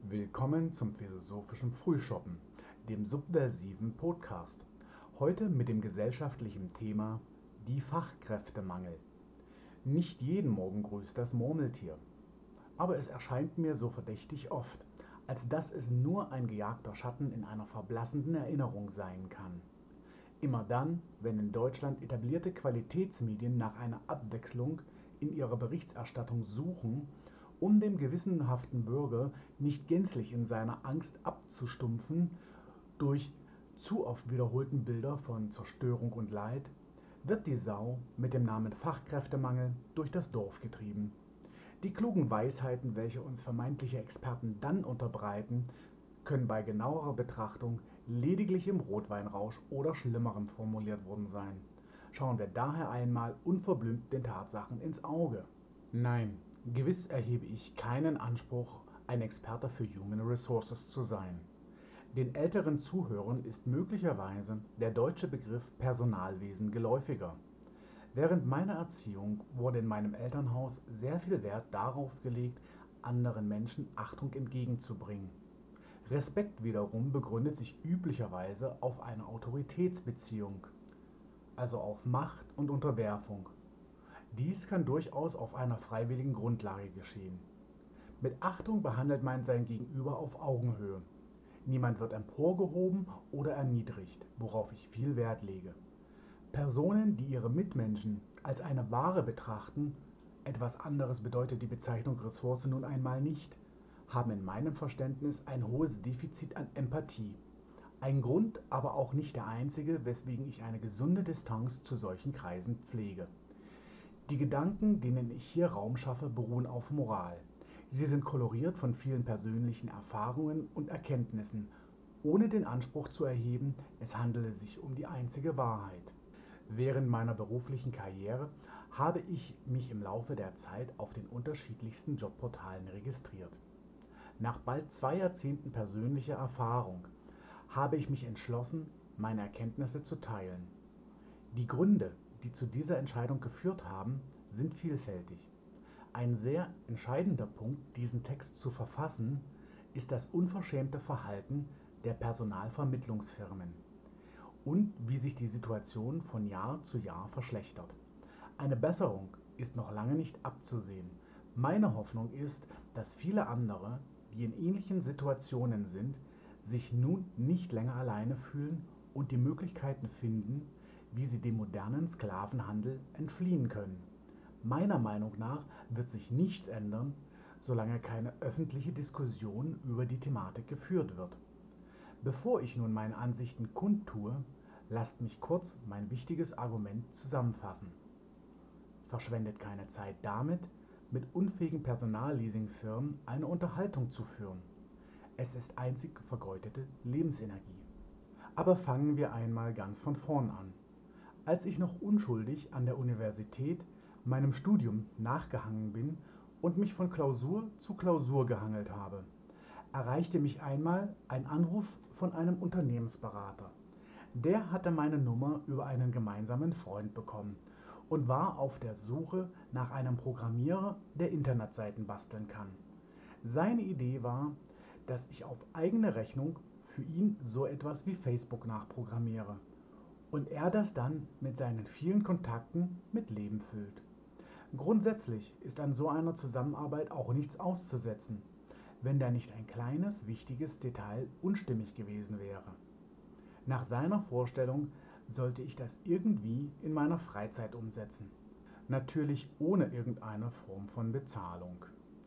Willkommen zum philosophischen Frühschoppen, dem subversiven Podcast. Heute mit dem gesellschaftlichen Thema die Fachkräftemangel. Nicht jeden Morgen grüßt das Murmeltier, aber es erscheint mir so verdächtig oft, als dass es nur ein gejagter Schatten in einer verblassenden Erinnerung sein kann. Immer dann, wenn in Deutschland etablierte Qualitätsmedien nach einer Abwechslung in ihrer Berichterstattung suchen, um dem gewissenhaften Bürger nicht gänzlich in seiner Angst abzustumpfen durch zu oft wiederholten Bilder von Zerstörung und Leid, wird die Sau mit dem Namen Fachkräftemangel durch das Dorf getrieben. Die klugen Weisheiten, welche uns vermeintliche Experten dann unterbreiten, können bei genauerer Betrachtung lediglich im Rotweinrausch oder Schlimmerem formuliert worden sein. Schauen wir daher einmal unverblümt den Tatsachen ins Auge. Nein, gewiss erhebe ich keinen Anspruch, ein Experte für Human Resources zu sein. Den älteren Zuhörern ist möglicherweise der deutsche Begriff Personalwesen geläufiger. Während meiner Erziehung wurde in meinem Elternhaus sehr viel Wert darauf gelegt, anderen Menschen Achtung entgegenzubringen. Respekt wiederum begründet sich üblicherweise auf einer Autoritätsbeziehung, also auf Macht und Unterwerfung. Dies kann durchaus auf einer freiwilligen Grundlage geschehen. Mit Achtung behandelt man sein Gegenüber auf Augenhöhe. Niemand wird emporgehoben oder erniedrigt, worauf ich viel Wert lege. Personen, die ihre Mitmenschen als eine Ware betrachten, etwas anderes bedeutet die Bezeichnung Ressource nun einmal nicht, haben in meinem Verständnis ein hohes Defizit an Empathie. Ein Grund, aber auch nicht der einzige, weswegen ich eine gesunde Distanz zu solchen Kreisen pflege. Die Gedanken, denen ich hier Raum schaffe, beruhen auf Moral. Sie sind koloriert von vielen persönlichen Erfahrungen und Erkenntnissen, ohne den Anspruch zu erheben, es handele sich um die einzige Wahrheit. Während meiner beruflichen Karriere habe ich mich im Laufe der Zeit auf den unterschiedlichsten Jobportalen registriert. Nach bald 2 Jahrzehnten persönlicher Erfahrung habe ich mich entschlossen, meine Erkenntnisse zu teilen. Die Gründe, die zu dieser Entscheidung geführt haben, sind vielfältig. Ein sehr entscheidender Punkt, diesen Text zu verfassen, ist das unverschämte Verhalten der Personalvermittlungsfirmen und wie sich die Situation von Jahr zu Jahr verschlechtert. Eine Besserung ist noch lange nicht abzusehen. Meine Hoffnung ist, dass viele andere, die in ähnlichen Situationen sind, sich nun nicht länger alleine fühlen und die Möglichkeiten finden, wie sie dem modernen Sklavenhandel entfliehen können. Meiner Meinung nach wird sich nichts ändern, solange keine öffentliche Diskussion über die Thematik geführt wird. Bevor ich nun meine Ansichten kundtue, lasst mich kurz mein wichtiges Argument zusammenfassen. Verschwendet keine Zeit damit, mit unfähigen Personalleasingfirmen eine Unterhaltung zu führen. Es ist einzig vergeudete Lebensenergie. Aber fangen wir einmal ganz von vorn an. Als ich noch unschuldig an der Universität meinem Studium nachgehangen bin und mich von Klausur zu Klausur gehangelt habe, erreichte mich einmal ein Anruf von einem Unternehmensberater. Der hatte meine Nummer über einen gemeinsamen Freund bekommen und war auf der Suche nach einem Programmierer, der Internetseiten basteln kann. Seine Idee war, dass ich auf eigene Rechnung für ihn so etwas wie Facebook nachprogrammiere und er das dann mit seinen vielen Kontakten mit Leben füllt. Grundsätzlich ist an so einer Zusammenarbeit auch nichts auszusetzen, wenn da nicht ein kleines, wichtiges Detail unstimmig gewesen wäre. Nach seiner Vorstellung sollte ich das irgendwie in meiner Freizeit umsetzen. Natürlich ohne irgendeine Form von Bezahlung.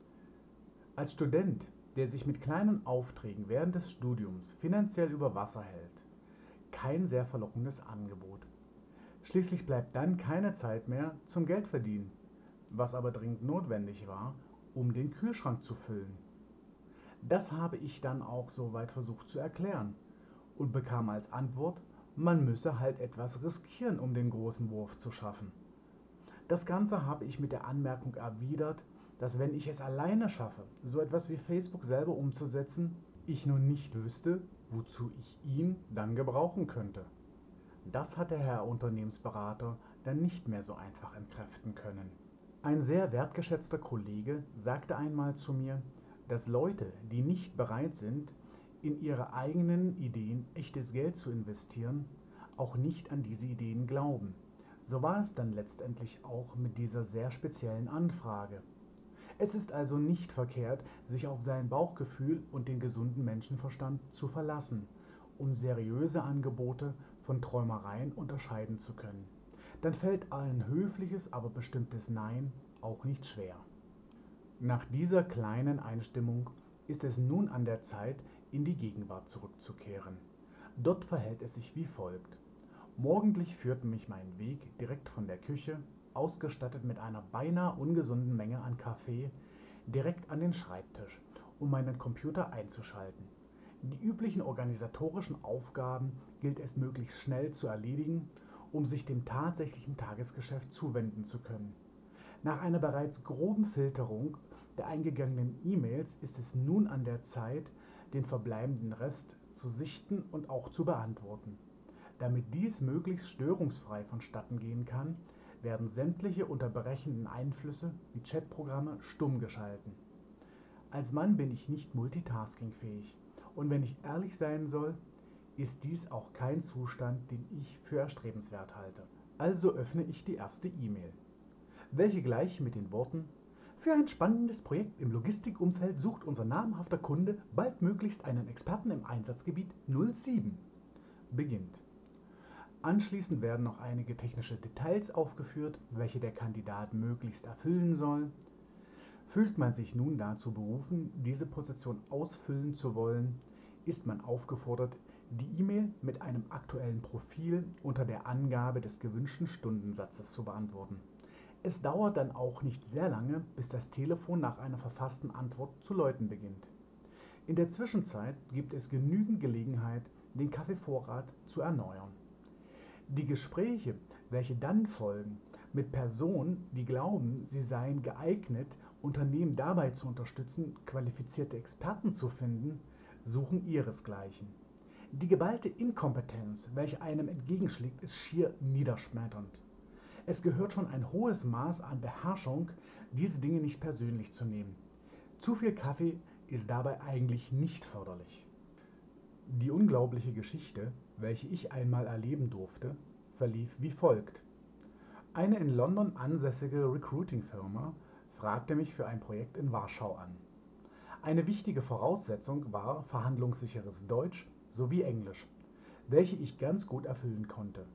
Als Student, der sich mit kleinen Aufträgen während des Studiums finanziell über Wasser hält, kein sehr verlockendes Angebot. Schließlich bleibt dann keine Zeit mehr zum Geldverdienen, was aber dringend notwendig war, um den Kühlschrank zu füllen. Das habe ich dann auch soweit versucht zu erklären und bekam als Antwort, man müsse halt etwas riskieren, um den großen Wurf zu schaffen. Das Ganze habe ich mit der Anmerkung erwidert, dass wenn ich es alleine schaffe, so etwas wie Facebook selber umzusetzen, ich nun nicht wüsste, wozu ich ihn dann gebrauchen könnte. Das hat der Herr Unternehmensberater dann nicht mehr so einfach entkräften können. Ein sehr wertgeschätzter Kollege sagte einmal zu mir, dass Leute, die nicht bereit sind, in ihre eigenen Ideen echtes Geld zu investieren, auch nicht an diese Ideen glauben. So war es dann letztendlich auch mit dieser sehr speziellen Anfrage. Es ist also nicht verkehrt, sich auf sein Bauchgefühl und den gesunden Menschenverstand zu verlassen, um seriöse Angebote von Träumereien unterscheiden zu können. Dann fällt ein höfliches, aber bestimmtes Nein auch nicht schwer. Nach dieser kleinen Einstimmung ist es nun an der Zeit, in die Gegenwart zurückzukehren. Dort verhält es sich wie folgt. Morgendlich führte mich mein Weg direkt von der Küche, ausgestattet mit einer beinahe ungesunden Menge an Kaffee, direkt an den Schreibtisch, um meinen Computer einzuschalten. Die üblichen organisatorischen Aufgaben gilt es möglichst schnell zu erledigen, um sich dem tatsächlichen Tagesgeschäft zuwenden zu können. Nach einer bereits groben Filterung der eingegangenen E-Mails ist es nun an der Zeit, den verbleibenden Rest zu sichten und auch zu beantworten. Damit dies möglichst störungsfrei vonstatten gehen kann, werden sämtliche unterbrechenden Einflüsse wie Chatprogramme stumm geschalten. Als Mann bin ich nicht multitaskingfähig und wenn ich ehrlich sein soll, ist dies auch kein Zustand, den ich für erstrebenswert halte. Also öffne ich die erste E-Mail, welche gleich mit den Worten „Für ein spannendes Projekt im Logistikumfeld sucht unser namhafter Kunde baldmöglichst einen Experten im Einsatzgebiet 07“ beginnt. Anschließend werden noch einige technische Details aufgeführt, welche der Kandidat möglichst erfüllen soll. Fühlt man sich nun dazu berufen, diese Position ausfüllen zu wollen, ist man aufgefordert, die E-Mail mit einem aktuellen Profil unter der Angabe des gewünschten Stundensatzes zu beantworten. Es dauert dann auch nicht sehr lange, bis das Telefon nach einer verfassten Antwort zu läuten beginnt. In der Zwischenzeit gibt es genügend Gelegenheit, den Kaffeevorrat zu erneuern. Die Gespräche, welche dann folgen, mit Personen, die glauben, sie seien geeignet, Unternehmen dabei zu unterstützen, qualifizierte Experten zu finden, suchen ihresgleichen. Die geballte Inkompetenz, welche einem entgegenschlägt, ist schier niederschmetternd. Es gehört schon ein hohes Maß an Beherrschung, diese Dinge nicht persönlich zu nehmen. Zu viel Kaffee ist dabei eigentlich nicht förderlich. Die unglaubliche Geschichte, welche ich einmal erleben durfte, verlief wie folgt. Eine in London ansässige Recruiting-Firma fragte mich für ein Projekt in Warschau an. Eine wichtige Voraussetzung war verhandlungssicheres Deutsch sowie Englisch, welche ich ganz gut erfüllen konnte.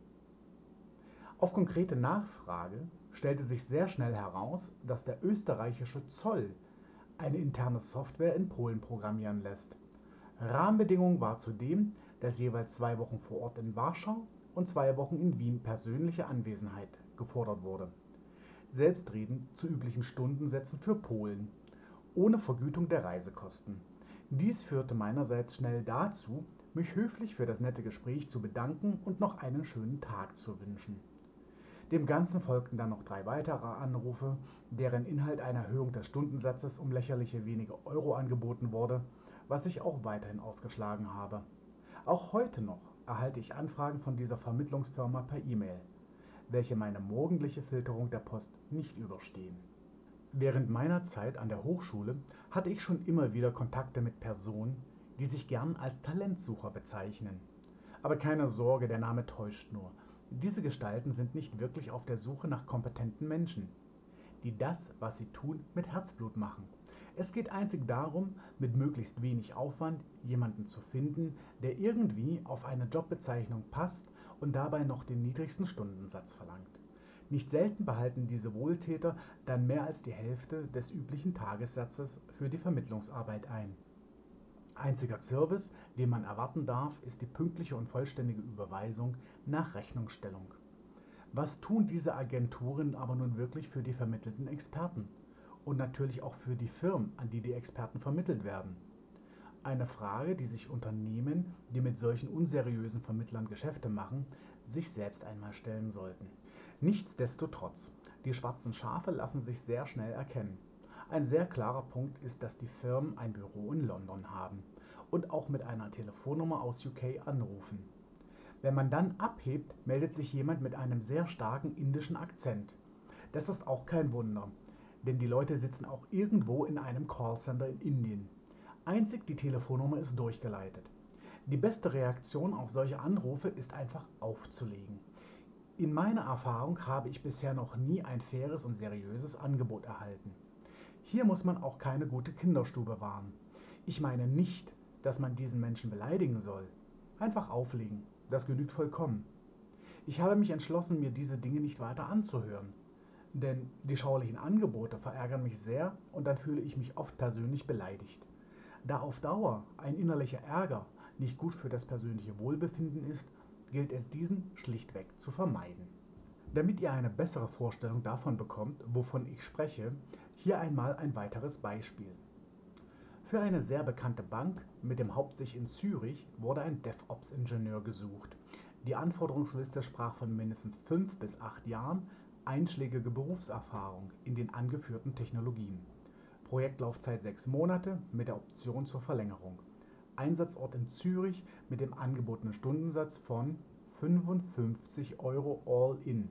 Auf konkrete Nachfrage stellte sich sehr schnell heraus, dass der österreichische Zoll eine interne Software in Polen programmieren lässt. Rahmenbedingung war zudem, dass jeweils 2 Wochen vor Ort in Warschau und 2 Wochen in Wien persönliche Anwesenheit gefordert wurde. Selbstredend zu üblichen Stundensätzen für Polen, ohne Vergütung der Reisekosten. Dies führte meinerseits schnell dazu, mich höflich für das nette Gespräch zu bedanken und noch einen schönen Tag zu wünschen. Dem Ganzen folgten dann noch 3 weitere Anrufe, deren Inhalt eine Erhöhung des Stundensatzes um lächerliche wenige Euro angeboten wurde, was ich auch weiterhin ausgeschlagen habe. Auch heute noch erhalte ich Anfragen von dieser Vermittlungsfirma per E-Mail, welche meine morgendliche Filterung der Post nicht überstehen. Während meiner Zeit an der Hochschule hatte ich schon immer wieder Kontakte mit Personen, die sich gern als Talentsucher bezeichnen. Aber keine Sorge, der Name täuscht nur. Diese Gestalten sind nicht wirklich auf der Suche nach kompetenten Menschen, die das, was sie tun, mit Herzblut machen. Es geht einzig darum, mit möglichst wenig Aufwand jemanden zu finden, der irgendwie auf eine Jobbezeichnung passt und dabei noch den niedrigsten Stundensatz verlangt. Nicht selten behalten diese Wohltäter dann mehr als die Hälfte des üblichen Tagessatzes für die Vermittlungsarbeit ein. Einziger Service, den man erwarten darf, ist die pünktliche und vollständige Überweisung nach Rechnungsstellung. Was tun diese Agenturen aber nun wirklich für die vermittelten Experten? Und natürlich auch für die Firmen, an die die Experten vermittelt werden? Eine Frage, die sich Unternehmen, die mit solchen unseriösen Vermittlern Geschäfte machen, sich selbst einmal stellen sollten. Nichtsdestotrotz, die schwarzen Schafe lassen sich sehr schnell erkennen. Ein sehr klarer Punkt ist, dass die Firmen ein Büro in London haben und auch mit einer Telefonnummer aus UK anrufen. Wenn man dann abhebt, meldet sich jemand mit einem sehr starken indischen Akzent. Das ist auch kein Wunder, denn die Leute sitzen auch irgendwo in einem Callcenter in Indien. Einzig die Telefonnummer ist durchgeleitet. Die beste Reaktion auf solche Anrufe ist einfach aufzulegen. In meiner Erfahrung habe ich bisher noch nie ein faires und seriöses Angebot erhalten. Hier muss man auch keine gute Kinderstube wahren. Ich meine nicht, dass man diesen Menschen beleidigen soll. Einfach auflegen, das genügt vollkommen. Ich habe mich entschlossen, mir diese Dinge nicht weiter anzuhören. Denn die schaulichen Angebote verärgern mich sehr und dann fühle ich mich oft persönlich beleidigt. Da auf Dauer ein innerlicher Ärger nicht gut für das persönliche Wohlbefinden ist, gilt es diesen schlichtweg zu vermeiden. Damit ihr eine bessere Vorstellung davon bekommt, wovon ich spreche, hier einmal ein weiteres Beispiel. Für eine sehr bekannte Bank mit dem Hauptsitz in Zürich wurde ein DevOps-Ingenieur gesucht. Die Anforderungsliste sprach von mindestens 5 bis 8 Jahren einschlägige Berufserfahrung in den angeführten Technologien. Projektlaufzeit 6 Monate mit der Option zur Verlängerung. Einsatzort in Zürich mit dem angebotenen Stundensatz von 55 Euro All-in.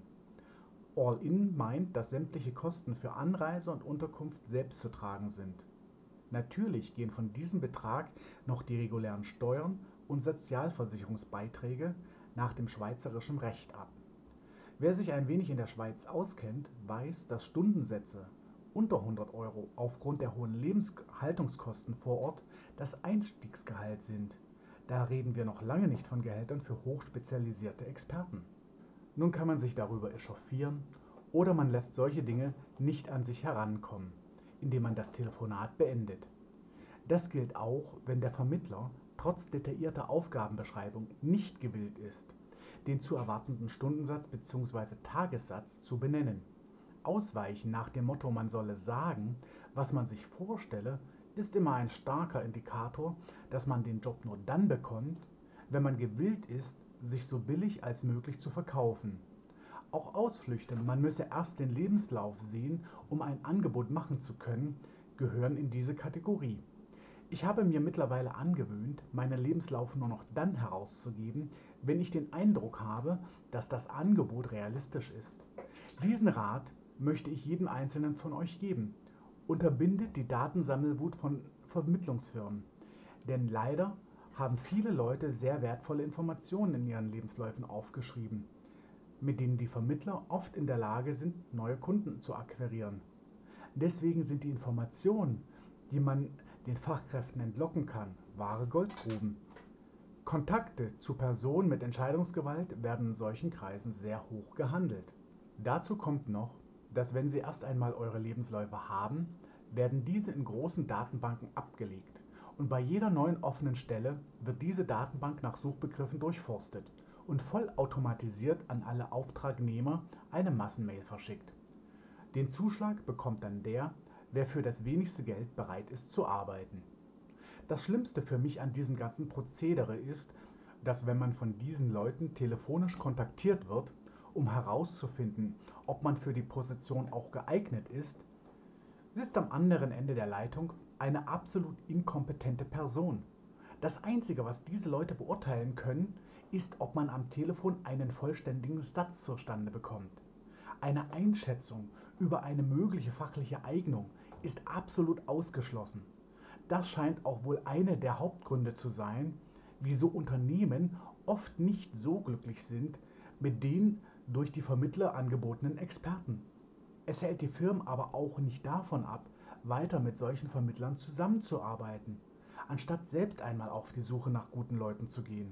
All-in meint, dass sämtliche Kosten für Anreise und Unterkunft selbst zu tragen sind. Natürlich gehen von diesem Betrag noch die regulären Steuern und Sozialversicherungsbeiträge nach dem schweizerischen Recht ab. Wer sich ein wenig in der Schweiz auskennt, weiß, dass Stundensätze unter 100 Euro aufgrund der hohen Lebenshaltungskosten vor Ort das Einstiegsgehalt sind. Da reden wir noch lange nicht von Gehältern für hochspezialisierte Experten. Nun kann man sich darüber echauffieren oder man lässt solche Dinge nicht an sich herankommen, indem man das Telefonat beendet. Das gilt auch, wenn der Vermittler trotz detaillierter Aufgabenbeschreibung nicht gewillt ist, den zu erwartenden Stundensatz bzw. Tagessatz zu benennen. Ausweichen nach dem Motto, man solle sagen, was man sich vorstelle, ist immer ein starker Indikator, dass man den Job nur dann bekommt, wenn man gewillt ist, sich so billig als möglich zu verkaufen. Auch Ausflüchte, man müsse erst den Lebenslauf sehen, um ein Angebot machen zu können, gehören in diese Kategorie. Ich habe mir mittlerweile angewöhnt, meinen Lebenslauf nur noch dann herauszugeben, wenn ich den Eindruck habe, dass das Angebot realistisch ist. Diesen Rat möchte ich jedem Einzelnen von euch geben. Unterbindet die Datensammelwut von Vermittlungsfirmen. Denn leider haben viele Leute sehr wertvolle Informationen in ihren Lebensläufen aufgeschrieben, mit denen die Vermittler oft in der Lage sind, neue Kunden zu akquirieren. Deswegen sind die Informationen, die man den Fachkräften entlocken kann, wahre Goldgruben. Kontakte zu Personen mit Entscheidungsgewalt werden in solchen Kreisen sehr hoch gehandelt. Dazu kommt noch, dass wenn Sie erst einmal eure Lebensläufe haben, werden diese in großen Datenbanken abgelegt und bei jeder neuen offenen Stelle wird diese Datenbank nach Suchbegriffen durchforstet und vollautomatisiert an alle Auftragnehmer eine Massenmail verschickt. Den Zuschlag bekommt dann der, wer für das wenigste Geld bereit ist zu arbeiten. Das Schlimmste für mich an diesem ganzen Prozedere ist, dass wenn man von diesen Leuten telefonisch kontaktiert wird, um herauszufinden, ob man für die Position auch geeignet ist, sitzt am anderen Ende der Leitung eine absolut inkompetente Person. Das Einzige, was diese Leute beurteilen können, ist, ob man am Telefon einen vollständigen Satz zustande bekommt. Eine Einschätzung über eine mögliche fachliche Eignung ist absolut ausgeschlossen. Das scheint auch wohl eine der Hauptgründe zu sein, wieso Unternehmen oft nicht so glücklich sind mit den durch die Vermittler angebotenen Experten. Es hält die Firmen aber auch nicht davon ab, weiter mit solchen Vermittlern zusammenzuarbeiten, anstatt selbst einmal auf die Suche nach guten Leuten zu gehen.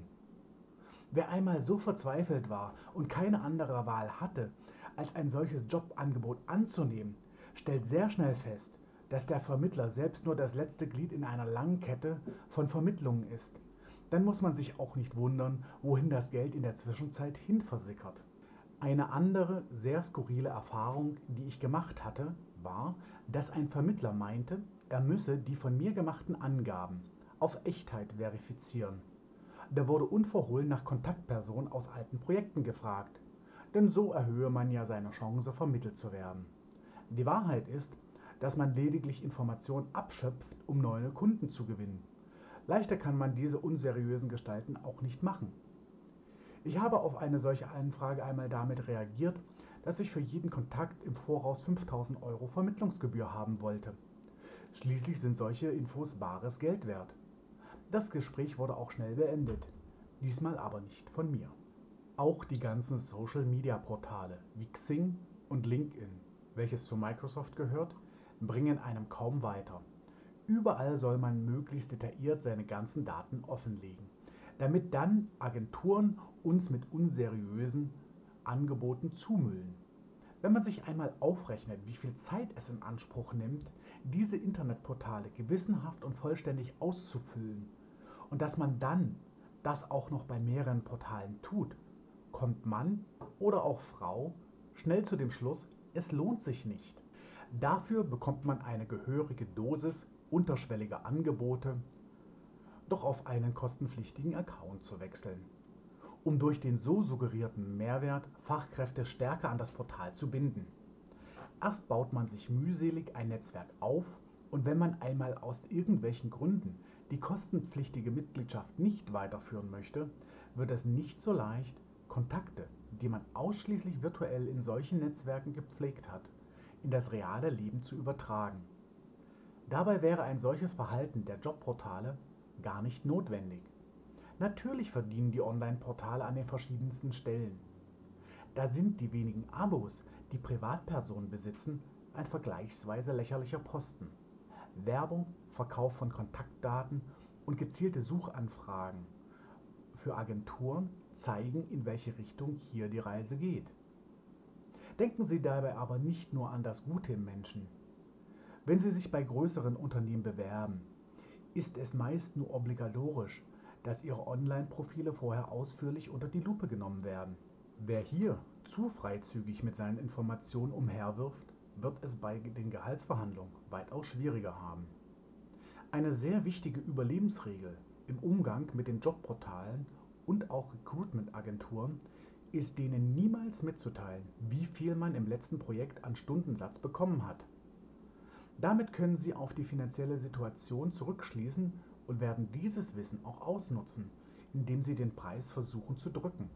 Wer einmal so verzweifelt war und keine andere Wahl hatte, als ein solches Jobangebot anzunehmen, stellt sehr schnell fest, dass der Vermittler selbst nur das letzte Glied in einer langen Kette von Vermittlungen ist. Dann muss man sich auch nicht wundern, wohin das Geld in der Zwischenzeit hinversickert. Eine andere, sehr skurrile Erfahrung, die ich gemacht hatte, war, dass ein Vermittler meinte, er müsse die von mir gemachten Angaben auf Echtheit verifizieren. Da wurde unverhohlen nach Kontaktpersonen aus alten Projekten gefragt, denn so erhöhe man ja seine Chance, vermittelt zu werden. Die Wahrheit ist, dass man lediglich Informationen abschöpft, um neue Kunden zu gewinnen. Leichter kann man diese unseriösen Gestalten auch nicht machen. Ich habe auf eine solche Anfrage einmal damit reagiert, dass ich für jeden Kontakt im Voraus 5.000 Euro Vermittlungsgebühr haben wollte. Schließlich sind solche Infos bares Geld wert. Das Gespräch wurde auch schnell beendet, diesmal aber nicht von mir. Auch die ganzen Social-Media-Portale wie Xing und LinkedIn, welches zu Microsoft gehört, bringen einem kaum weiter. Überall soll man möglichst detailliert seine ganzen Daten offenlegen, damit dann Agenturen uns mit unseriösen Angeboten zumüllen. Wenn man sich einmal aufrechnet, wie viel Zeit es in Anspruch nimmt, diese Internetportale gewissenhaft und vollständig auszufüllen und dass man dann das auch noch bei mehreren Portalen tut, kommt Mann oder auch Frau schnell zu dem Schluss, es lohnt sich nicht. Dafür bekommt man eine gehörige Dosis unterschwelliger Angebote, doch auf einen kostenpflichtigen Account zu wechseln, um durch den so suggerierten Mehrwert Fachkräfte stärker an das Portal zu binden. Erst baut man sich mühselig ein Netzwerk auf und wenn man einmal aus irgendwelchen Gründen die kostenpflichtige Mitgliedschaft nicht weiterführen möchte, wird es nicht so leicht, Kontakte, die man ausschließlich virtuell in solchen Netzwerken gepflegt hat, in das reale Leben zu übertragen. Dabei wäre ein solches Verhalten der Jobportale gar nicht notwendig. Natürlich verdienen die Online-Portale an den verschiedensten Stellen. Da sind die wenigen Abos, die Privatpersonen besitzen, ein vergleichsweise lächerlicher Posten. Werbung, Verkauf von Kontaktdaten und gezielte Suchanfragen für Agenturen zeigen, in welche Richtung hier die Reise geht. Denken Sie dabei aber nicht nur an das Gute im Menschen. Wenn Sie sich bei größeren Unternehmen bewerben, ist es meist nur obligatorisch, dass Ihre Online-Profile vorher ausführlich unter die Lupe genommen werden. Wer hier zu freizügig mit seinen Informationen umherwirft, wird es bei den Gehaltsverhandlungen weitaus schwieriger haben. Eine sehr wichtige Überlebensregel im Umgang mit den Jobportalen und auch Recruitment-Agenturen ist denen niemals mitzuteilen, wie viel man im letzten Projekt an Stundensatz bekommen hat. Damit können Sie auf die finanzielle Situation zurückschließen und werden dieses Wissen auch ausnutzen, indem Sie den Preis versuchen zu drücken.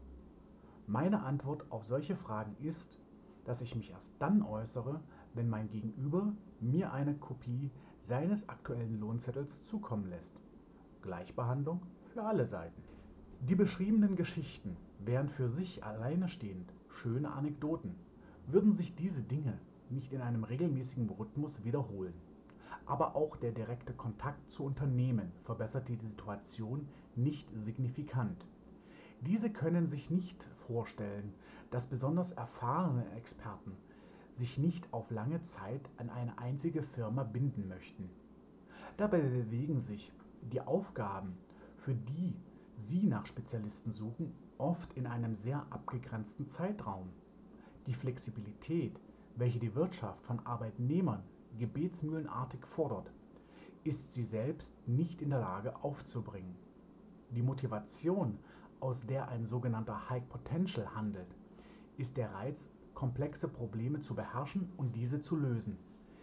Meine Antwort auf solche Fragen ist, dass ich mich erst dann äußere, wenn mein Gegenüber mir eine Kopie seines aktuellen Lohnzettels zukommen lässt. Gleichbehandlung für alle Seiten. Die beschriebenen Geschichten wären für sich alleine stehend schöne Anekdoten, würden sich diese Dinge nicht in einem regelmäßigen Rhythmus wiederholen. Aber auch der direkte Kontakt zu Unternehmen verbessert die Situation nicht signifikant. Diese können sich nicht vorstellen, dass besonders erfahrene Experten sich nicht auf lange Zeit an eine einzige Firma binden möchten. Dabei bewegen sich die Aufgaben, für die Sie nach Spezialisten suchen, oft in einem sehr abgegrenzten Zeitraum. Die Flexibilität, welche die Wirtschaft von Arbeitnehmern gebetsmühlenartig fordert, ist sie selbst nicht in der Lage aufzubringen. Die Motivation, aus der ein sogenannter High Potential handelt, ist der Reiz, komplexe Probleme zu beherrschen und diese zu lösen.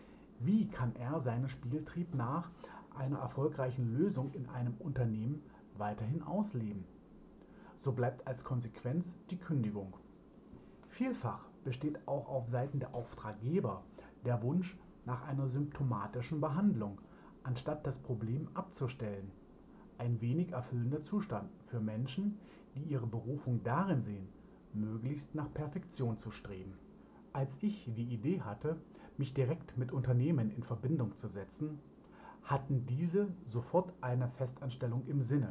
Wie kann er seinen Spieltrieb nach einer erfolgreichen Lösung in einem Unternehmen weiterhin ausleben? So bleibt als Konsequenz die Kündigung. Vielfach besteht auch auf Seiten der Auftraggeber der Wunsch nach einer symptomatischen Behandlung, anstatt das Problem abzustellen. Ein wenig erfüllender Zustand für Menschen, die ihre Berufung darin sehen, möglichst nach Perfektion zu streben. Als ich die Idee hatte, mich direkt mit Unternehmen in Verbindung zu setzen, hatten diese sofort eine Festanstellung im Sinne.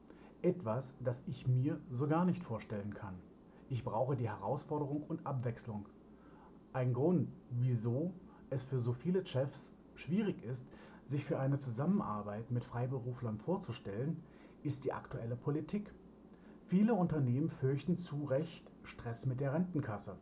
Etwas, das ich mir so gar nicht vorstellen kann. Ich brauche die Herausforderung und Abwechslung. Ein Grund, wieso es für so viele Chefs schwierig ist, sich für eine Zusammenarbeit mit Freiberuflern vorzustellen, ist die aktuelle Politik. Viele Unternehmen fürchten zu Recht Stress mit der Rentenkasse.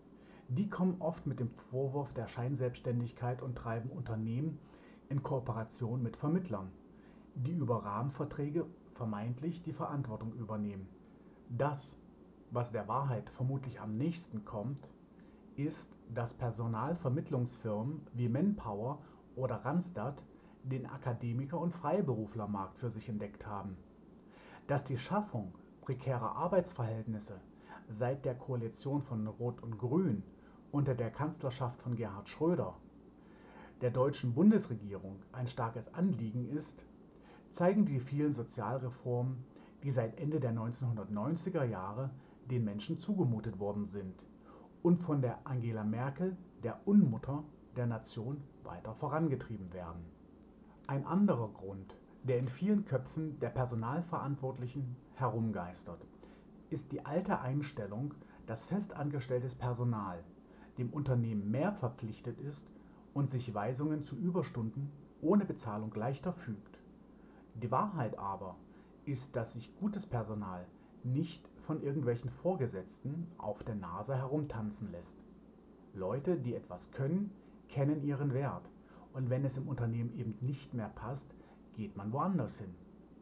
Die kommen oft mit dem Vorwurf der Scheinselbstständigkeit und treiben Unternehmen in Kooperation mit Vermittlern, die über Rahmenverträge vermeintlich die Verantwortung übernehmen. Das, was der Wahrheit vermutlich am nächsten kommt, ist, dass Personalvermittlungsfirmen wie Manpower oder Randstad den Akademiker- und Freiberuflermarkt für sich entdeckt haben. Dass die Schaffung prekärer Arbeitsverhältnisse seit der Koalition von Rot und Grün unter der Kanzlerschaft von Gerhard Schröder der deutschen Bundesregierung ein starkes Anliegen ist, zeigen die vielen Sozialreformen, die seit Ende der 1990er Jahre den Menschen zugemutet worden sind und von der Angela Merkel, der Unmutter der Nation, weiter vorangetrieben werden. Ein anderer Grund, der in vielen Köpfen der Personalverantwortlichen herumgeistert, ist die alte Einstellung, dass festangestelltes Personal dem Unternehmen mehr verpflichtet ist und sich Weisungen zu Überstunden ohne Bezahlung leichter fügt. Die Wahrheit aber ist, dass sich gutes Personal nicht von irgendwelchen Vorgesetzten auf der Nase herumtanzen lässt. Leute, die etwas können, kennen ihren Wert, und wenn es im Unternehmen eben nicht mehr passt, geht man woanders hin.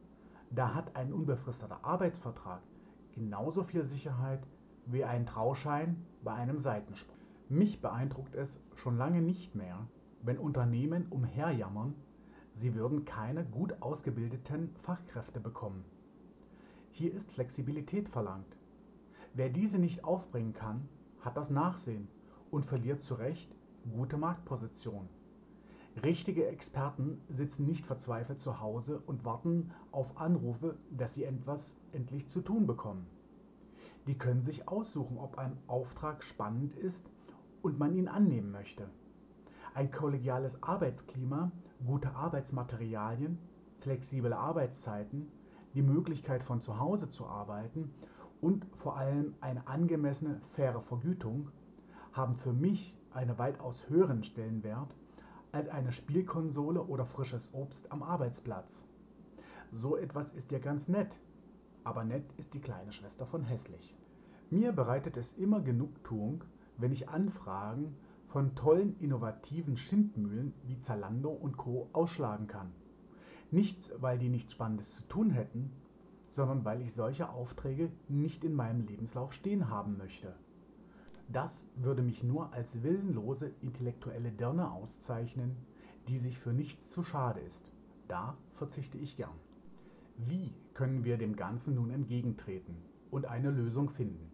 Da hat ein unbefristeter Arbeitsvertrag genauso viel Sicherheit wie ein Trauschein bei einem Seitensprung. Mich beeindruckt es schon lange nicht mehr, wenn Unternehmen umherjammern, sie würden keine gut ausgebildeten Fachkräfte bekommen. Hier ist Flexibilität verlangt. Wer diese nicht aufbringen kann, hat das Nachsehen und verliert zu Recht gute Marktposition. Richtige Experten sitzen nicht verzweifelt zu Hause und warten auf Anrufe, dass sie etwas endlich zu tun bekommen. Die können sich aussuchen, ob ein Auftrag spannend ist und man ihn annehmen möchte. Ein kollegiales Arbeitsklima, gute Arbeitsmaterialien, flexible Arbeitszeiten, die Möglichkeit von zu Hause zu arbeiten und vor allem eine angemessene, faire Vergütung haben für mich einen weitaus höheren Stellenwert als eine Spielkonsole oder frisches Obst am Arbeitsplatz. So etwas ist ja ganz nett, aber nett ist die kleine Schwester von hässlich. Mir bereitet es immer Genugtuung, wenn ich Anfragen von tollen, innovativen Schindmühlen wie Zalando und Co. ausschlagen kann. Nicht, weil die nichts Spannendes zu tun hätten, sondern weil ich solche Aufträge nicht in meinem Lebenslauf stehen haben möchte. Das würde mich nur als willenlose intellektuelle Dirne auszeichnen, die sich für nichts zu schade ist. Da verzichte ich gern. Wie können wir dem Ganzen nun entgegentreten und eine Lösung finden?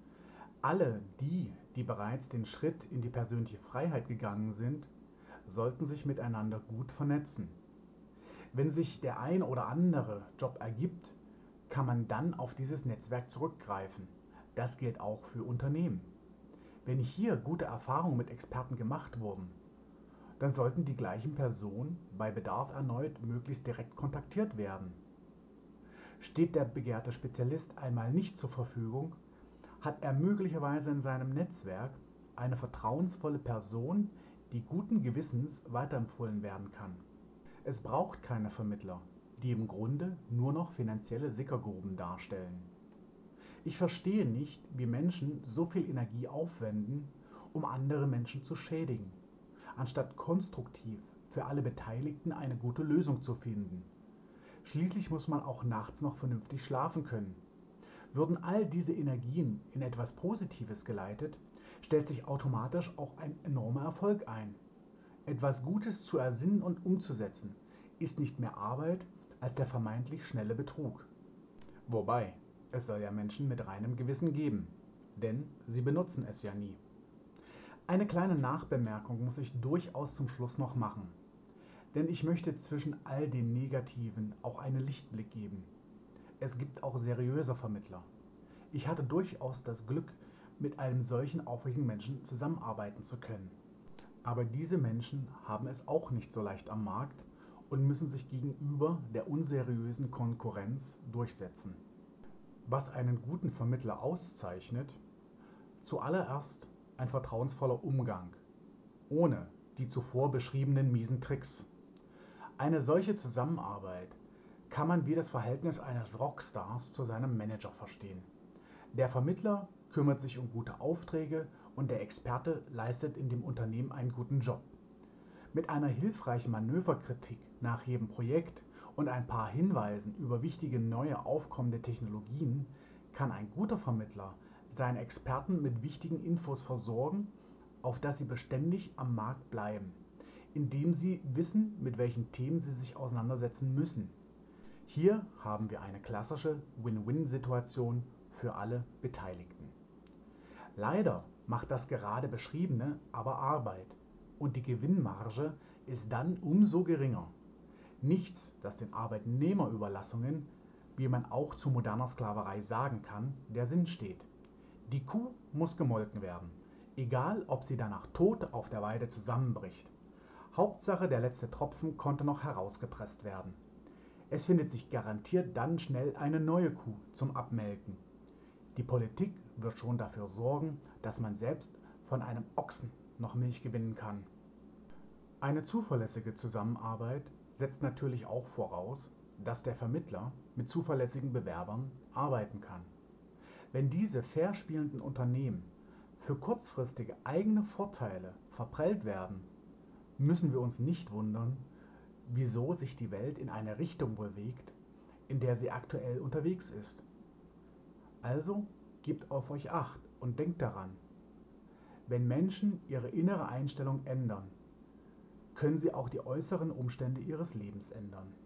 Alle die bereits den Schritt in die persönliche Freiheit gegangen sind, sollten sich miteinander gut vernetzen. Wenn sich der ein oder andere Job ergibt, kann man dann auf dieses Netzwerk zurückgreifen. Das gilt auch für Unternehmen. Wenn hier gute Erfahrungen mit Experten gemacht wurden, dann sollten die gleichen Personen bei Bedarf erneut möglichst direkt kontaktiert werden. Steht der begehrte Spezialist einmal nicht zur Verfügung, hat er möglicherweise in seinem Netzwerk eine vertrauensvolle Person, die guten Gewissens weiterempfohlen werden kann. Es braucht keine Vermittler, die im Grunde nur noch finanzielle Sickergruben darstellen. Ich verstehe nicht, wie Menschen so viel Energie aufwenden, um andere Menschen zu schädigen, anstatt konstruktiv für alle Beteiligten eine gute Lösung zu finden. Schließlich muss man auch nachts noch vernünftig schlafen können. Würden all diese Energien in etwas Positives geleitet, stellt sich automatisch auch ein enormer Erfolg ein. Etwas Gutes zu ersinnen und umzusetzen, ist nicht mehr Arbeit als der vermeintlich schnelle Betrug. Wobei, es soll ja Menschen mit reinem Gewissen geben, denn sie benutzen es ja nie. Eine kleine Nachbemerkung muss ich durchaus zum Schluss noch machen, denn ich möchte zwischen all den Negativen auch einen Lichtblick geben. Es gibt auch seriöse Vermittler. Ich hatte durchaus das Glück, mit einem solchen aufrechten Menschen zusammenarbeiten zu können. Aber diese Menschen haben es auch nicht so leicht am Markt und müssen sich gegenüber der unseriösen Konkurrenz durchsetzen. Was einen guten Vermittler auszeichnet: zuallererst ein vertrauensvoller Umgang, ohne die zuvor beschriebenen miesen Tricks. Eine solche Zusammenarbeit kann man wie das Verhältnis eines Rockstars zu seinem Manager verstehen. Der Vermittler kümmert sich um gute Aufträge und der Experte leistet in dem Unternehmen einen guten Job. Mit einer hilfreichen Manöverkritik nach jedem Projekt und ein paar Hinweisen über wichtige neue aufkommende Technologien kann ein guter Vermittler seine Experten mit wichtigen Infos versorgen, auf dass sie beständig am Markt bleiben, indem sie wissen, mit welchen Themen sie sich auseinandersetzen müssen. Hier haben wir eine klassische Win-Win-Situation für alle Beteiligten. Leider macht das gerade Beschriebene aber Arbeit und die Gewinnmarge ist dann umso geringer. Nichts, das den Arbeitnehmerüberlassungen, wie man auch zu moderner Sklaverei sagen kann, der Sinn steht. Die Kuh muss gemolken werden, egal ob sie danach tot auf der Weide zusammenbricht. Hauptsache, der letzte Tropfen konnte noch herausgepresst werden. Es findet sich garantiert dann schnell eine neue Kuh zum Abmelken. Die Politik wird schon dafür sorgen, dass man selbst von einem Ochsen noch Milch gewinnen kann. Eine zuverlässige Zusammenarbeit setzt natürlich auch voraus, dass der Vermittler mit zuverlässigen Bewerbern arbeiten kann. Wenn diese fair spielenden Unternehmen für kurzfristige eigene Vorteile verprellt werden, müssen wir uns nicht wundern, wieso sich die Welt in eine Richtung bewegt, in der sie aktuell unterwegs ist. Also gebt auf euch Acht und denkt daran, wenn Menschen ihre innere Einstellung ändern, können sie auch die äußeren Umstände ihres Lebens ändern.